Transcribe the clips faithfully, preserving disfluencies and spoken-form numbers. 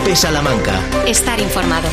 COPE Salamanca. Estar informado.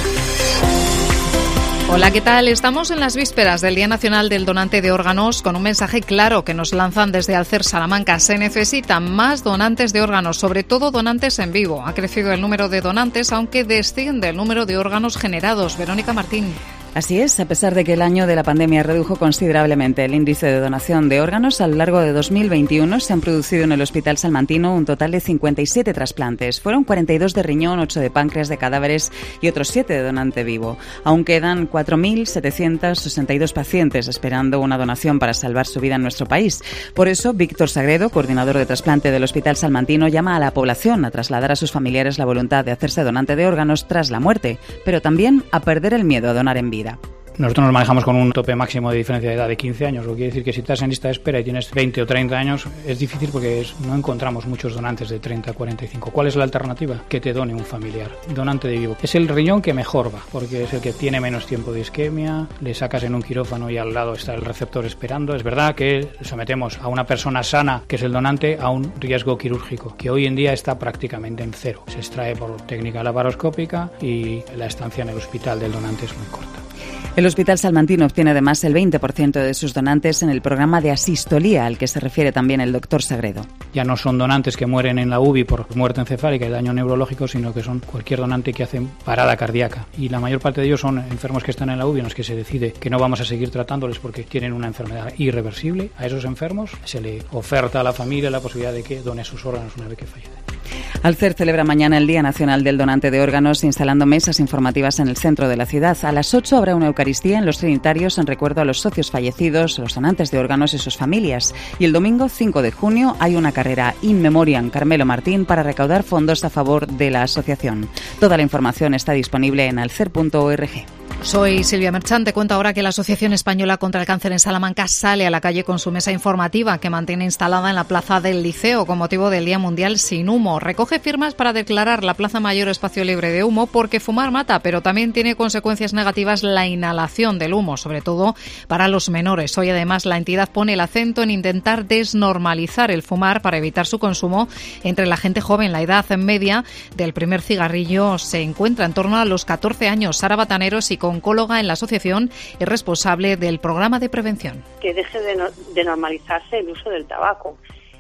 Hola, ¿qué tal? Estamos en las vísperas del Día Nacional del Donante de Órganos con un mensaje claro que nos lanzan desde Alcer Salamanca. Se necesitan más donantes de órganos, sobre todo donantes en vivo. Ha crecido el número de donantes, aunque desciende el número de órganos generados. Verónica Martín. Así es, a pesar de que el año de la pandemia redujo considerablemente el índice de donación de órganos, a lo largo de dos mil veintiuno se han producido en el Hospital Salmantino un total de cincuenta y siete trasplantes. Fueron cuarenta y dos de riñón, ocho de páncreas, de cadáveres y otros siete de donante vivo. Aún quedan cuatro mil setecientos sesenta y dos pacientes esperando una donación para salvar su vida en nuestro país. Por eso, Víctor Sagredo, coordinador de trasplante del Hospital Salmantino, llama a la población a trasladar a sus familiares la voluntad de hacerse donante de órganos tras la muerte, pero también a perder el miedo a donar en vida. Nosotros nos manejamos con un tope máximo de diferencia de edad de quince años, lo que quiere decir que si estás en lista de espera y tienes veinte o treinta años, es difícil porque es, no encontramos muchos donantes de treinta a cuarenta y cinco. ¿Cuál es la alternativa? Que te done un familiar, donante de vivo. Es el riñón que mejor va, porque es el que tiene menos tiempo de isquemia, le sacas en un quirófano y al lado está el receptor esperando. Es verdad que sometemos a una persona sana, que es el donante, a un riesgo quirúrgico, que hoy en día está prácticamente en cero. Se extrae por técnica laparoscópica y la estancia en el hospital del donante es muy corta. El Hospital Salmantino obtiene además el veinte por ciento de sus donantes en el programa de asistolía, al que se refiere también el doctor Sagredo. Ya no son donantes que mueren en la U B I por muerte encefálica y daño neurológico, sino que son cualquier donante que hace parada cardíaca. Y la mayor parte de ellos son enfermos que están en la U B I, en los que se decide que no vamos a seguir tratándoles porque tienen una enfermedad irreversible. A esos enfermos se le oferta a la familia la posibilidad de que done sus órganos una vez que fallece. Alcer celebra mañana el Día Nacional del Donante de Órganos instalando mesas informativas en el centro de la ciudad. A las ocho habrá una Eucaristía en los Trinitarios en recuerdo a los socios fallecidos, los donantes de órganos y sus familias. Y el domingo cinco de junio hay una carrera In Memoriam Carmelo Martín para recaudar fondos a favor de la asociación. Toda la información está disponible en alcer punto org. Soy Silvia Merchant. Te cuento ahora que la Asociación Española contra el Cáncer en Salamanca sale a la calle con su mesa informativa que mantiene instalada en la plaza del Liceo con motivo del Día Mundial Sin Humo. Recoge firmas para declarar la Plaza Mayor espacio libre de humo porque fumar mata, pero también tiene consecuencias negativas la inhalación del humo, sobre todo para los menores. Hoy además la entidad pone el acento en intentar desnormalizar el fumar para evitar su consumo entre la gente joven. La edad media del primer cigarrillo se encuentra en torno a los catorce años. Sara Batanero, psicooncóloga en la asociación, es responsable del programa de prevención. Que deje de, no, de normalizarse el uso del tabaco.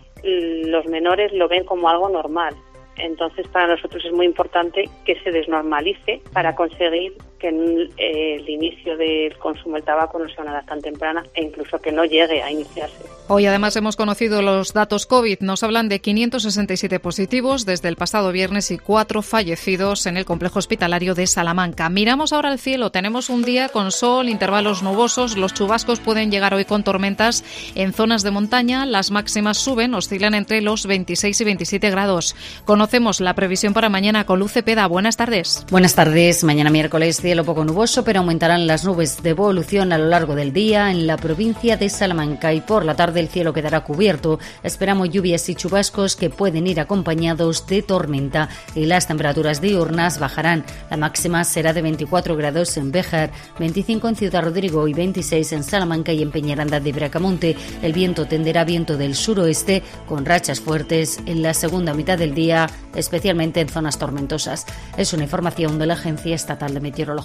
Los menores lo ven como algo normal. Entonces, para nosotros es muy importante que se desnormalice para conseguir que eh, el inicio del consumo del tabaco no sea una edad tan temprana e incluso que no llegue a iniciarse. Hoy además hemos conocido los datos COVID. Nos hablan de quinientos sesenta y siete positivos desde el pasado viernes y cuatro fallecidos en el complejo hospitalario de Salamanca. Miramos ahora al cielo. Tenemos un día con sol, intervalos nubosos. Los chubascos pueden llegar hoy con tormentas en zonas de montaña. Las máximas suben, oscilan entre los veintiséis y veintisiete grados. Conocemos la previsión para mañana con Luz Cepeda. Buenas tardes. Buenas tardes. Mañana miércoles cielo poco nuboso, pero aumentarán las nubes de evolución a lo largo del día en la provincia de Salamanca y por la tarde el cielo quedará cubierto. Esperamos lluvias y chubascos que pueden ir acompañados de tormenta y las temperaturas diurnas bajarán. La máxima será de veinticuatro grados en Béjar, veinticinco en Ciudad Rodrigo y veintiséis en Salamanca y en Peñaranda de Bracamonte. El viento tenderá viento del suroeste con rachas fuertes en la segunda mitad del día, especialmente en zonas tormentosas. Es una información de la Agencia Estatal de Meteorología.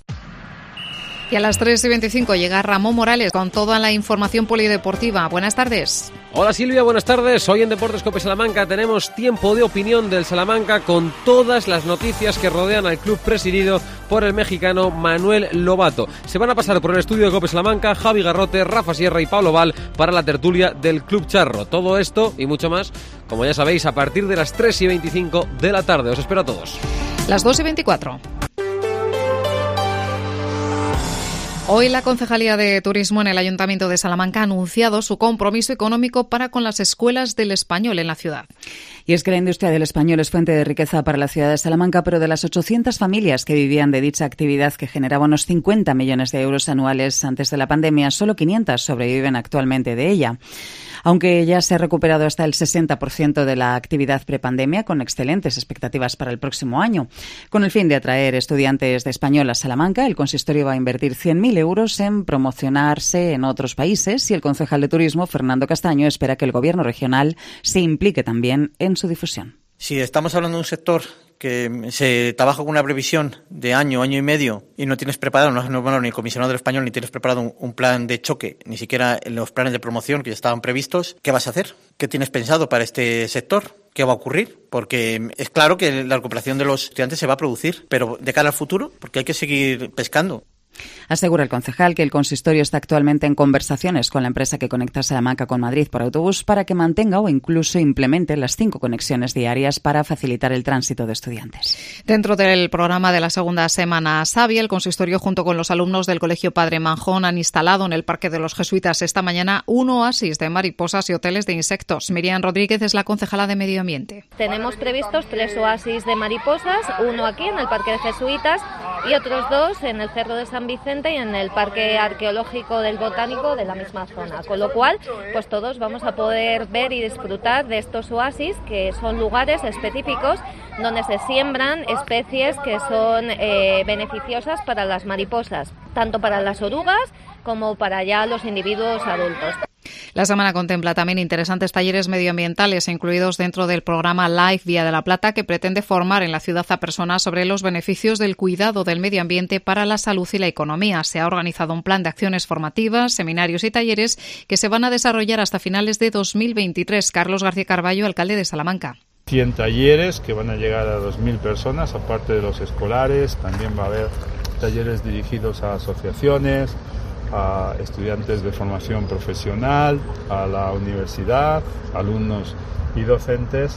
Y a las tres y veinticinco llega Ramón Morales con toda la información polideportiva. Buenas tardes. Hola Silvia, buenas tardes. Hoy en Deportes COPE Salamanca tenemos tiempo de opinión del Salamanca con todas las noticias que rodean al club presidido por el mexicano Manuel Lobato. Se van a pasar por el estudio de COPE Salamanca Javi Garrote, Rafa Sierra y Pablo Val para la tertulia del Club Charro. Todo esto y mucho más, como ya sabéis, a partir de las tres y veinticinco de la tarde. Os espero a todos. Las dos y veinticuatro. Hoy la Concejalía de Turismo en el Ayuntamiento de Salamanca ha anunciado su compromiso económico para con las escuelas del español en la ciudad. Y es que la industria del español es fuente de riqueza para la ciudad de Salamanca, pero de las ochocientas familias que vivían de dicha actividad, que generaba unos cincuenta millones de euros anuales antes de la pandemia, solo quinientas sobreviven actualmente de ella. Aunque ya se ha recuperado hasta el sesenta por ciento de la actividad prepandemia, con excelentes expectativas para el próximo año. Con el fin de atraer estudiantes de español a Salamanca, el consistorio va a invertir cien mil euros en promocionarse en otros países y el concejal de Turismo, Fernando Castaño, espera que el gobierno regional se implique también en su difusión. Si estamos hablando de un sector que se trabaja con una previsión de año, año y medio y no tienes preparado, no, no bueno, ni el comisionado del español, ni tienes preparado un, un plan de choque, ni siquiera los planes de promoción que ya estaban previstos, ¿qué vas a hacer? ¿Qué tienes pensado para este sector? ¿Qué va a ocurrir? Porque es claro que la recuperación de los estudiantes se va a producir, pero de cara al futuro, porque hay que seguir pescando. Asegura el concejal que el consistorio está actualmente en conversaciones con la empresa que conecta Salamanca con Madrid por autobús para que mantenga o incluso implemente las cinco conexiones diarias para facilitar el tránsito de estudiantes. Dentro del programa de la segunda semana Sabia, el consistorio junto con los alumnos del Colegio Padre Manjón han instalado en el Parque de los Jesuitas esta mañana un oasis de mariposas y hoteles de insectos. Miriam Rodríguez es la concejala de Medio Ambiente. Tenemos previstos tres oasis de mariposas, uno aquí en el Parque de Jesuitas y otros dos en el Cerro de San Vicente y en el Parque Arqueológico del Botánico de la misma zona, con lo cual pues todos vamos a poder ver y disfrutar de estos oasis, que son lugares específicos donde se siembran especies que son eh, beneficiosas para las mariposas, tanto para las orugas como para ya los individuos adultos. La semana contempla también interesantes talleres medioambientales incluidos dentro del programa Life Vía de la Plata, que pretende formar en la ciudad a personas sobre los beneficios del cuidado del medio ambiente para la salud y la economía. Se ha organizado un plan de acciones formativas, seminarios y talleres que se van a desarrollar hasta finales de dos mil veintitrés. Carlos García Carballo, alcalde de Salamanca. cien talleres que van a llegar a dos mil personas, aparte de los escolares. También va a haber talleres dirigidos a asociaciones, a estudiantes de formación profesional, a la universidad, alumnos y docentes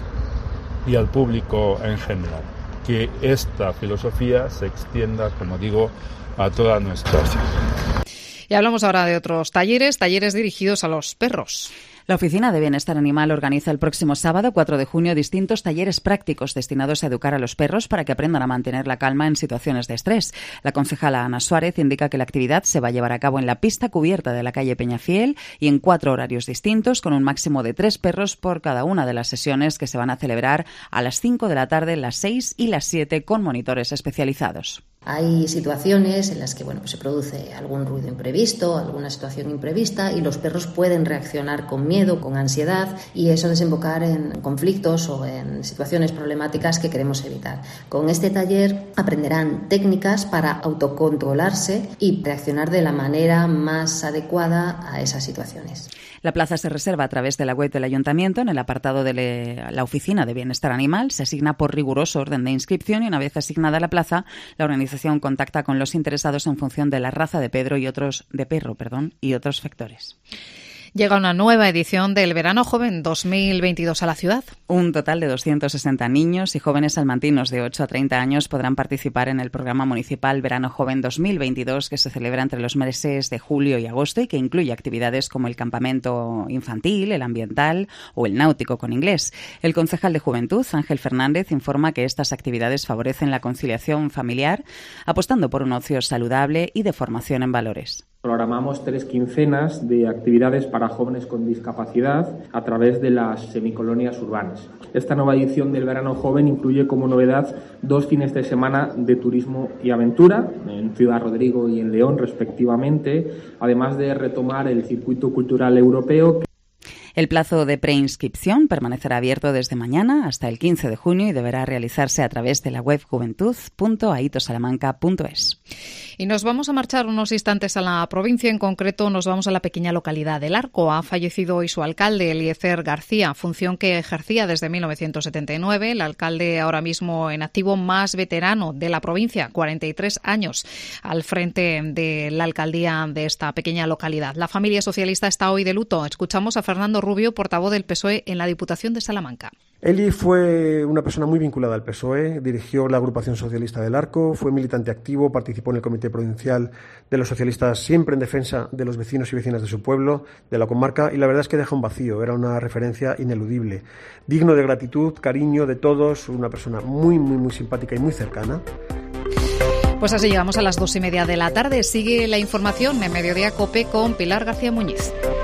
y al público en general. Que esta filosofía se extienda, como digo, a toda nuestra ciudad. Y hablamos ahora de otros talleres, talleres dirigidos a los perros. La Oficina de Bienestar Animal organiza el próximo sábado, cuatro de junio, distintos talleres prácticos destinados a educar a los perros para que aprendan a mantener la calma en situaciones de estrés. La concejala Ana Suárez indica que la actividad se va a llevar a cabo en la pista cubierta de la calle Peñafiel y en cuatro horarios distintos, con un máximo de tres perros por cada una de las sesiones, que se van a celebrar a las cinco de la tarde, las seis y las siete, con monitores especializados. Hay situaciones en las que bueno, pues se produce algún ruido imprevisto, alguna situación imprevista, y los perros pueden reaccionar con miedo, con ansiedad, y eso desembocar en conflictos o en situaciones problemáticas que queremos evitar. Con este taller aprenderán técnicas para autocontrolarse y reaccionar de la manera más adecuada a esas situaciones. La plaza se reserva a través de la web del Ayuntamiento. En el apartado de la Oficina de Bienestar Animal se asigna por riguroso orden de inscripción, y una vez asignada la plaza, la organización contacta con los interesados en función de la raza de Pedro y otros de perro, perdón, y otros factores. Llega una nueva edición del Verano Joven dos mil veintidós a la ciudad. Un total de doscientos sesenta niños y jóvenes salmantinos de ocho a treinta años podrán participar en el programa municipal Verano Joven dos mil veintidós, que se celebra entre los meses de julio y agosto y que incluye actividades como el campamento infantil, el ambiental o el náutico con inglés. El concejal de Juventud, Ángel Fernández, informa que estas actividades favorecen la conciliación familiar, apostando por un ocio saludable y de formación en valores. Programamos tres quincenas de actividades para jóvenes con discapacidad a través de las semicolonias urbanas. Esta nueva edición del Verano Joven incluye como novedad dos fines de semana de turismo y aventura en Ciudad Rodrigo y en León, respectivamente, además de retomar el circuito cultural europeo. El plazo de preinscripción permanecerá abierto desde mañana hasta el quince de junio y deberá realizarse a través de la web juventud punto aitosalamanca punto es. Y nos vamos a marchar unos instantes a la provincia, en concreto nos vamos a la pequeña localidad del Arco. Ha fallecido hoy su alcalde, Eliezer García, función que ejercía desde mil novecientos setenta y nueve, el alcalde ahora mismo en activo más veterano de la provincia, cuarenta y tres años al frente de la alcaldía de esta pequeña localidad. La familia socialista está hoy de luto. Escuchamos a Fernando Rubio, portavoz del P S O E en la Diputación de Salamanca. Eli fue una persona muy vinculada al P S O E, dirigió la agrupación socialista del Arco, fue militante activo, participó en el Comité Provincial de los Socialistas, siempre en defensa de los vecinos y vecinas de su pueblo, de la comarca, y la verdad es que deja un vacío, era una referencia ineludible, digno de gratitud, cariño de todos, una persona muy, muy, muy simpática y muy cercana. Pues así llegamos a las dos y media de la tarde. Sigue la información en Mediodía COPE con Pilar García Muñiz.